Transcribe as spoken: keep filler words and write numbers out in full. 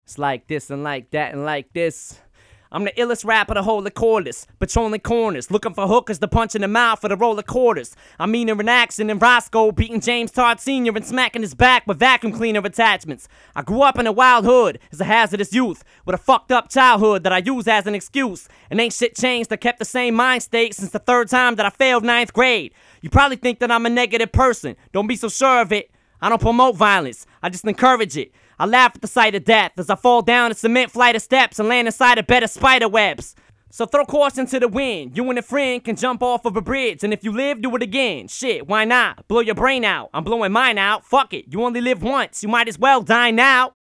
It's like this and like that and like this. I'm the illest rapper to hold the cordless, patrolling corners, looking for hookers to punch in the mouth for the roll of quarters. I'm meaner in action than Roscoe, beating James Todd Senior and smacking his back with vacuum cleaner attachments. I grew up in a wild hood as a hazardous youth, with a fucked up childhood that I use as an excuse. And ain't shit changed, I kept the same mind state since the third time that I failed ninth grade. You probably think that I'm a negative person, don't be so sure of it. I don't promote violence, I just encourage it. I laugh at the sight of death as I fall down a cement flight of steps and land inside a bed of spider webs. So throw caution to the wind. You and a friend can jump off of a bridge, and if you live, do it again. Shit, why not? Blow your brain out. I'm blowing mine out. Fuck it. You only live once. You might as well die now.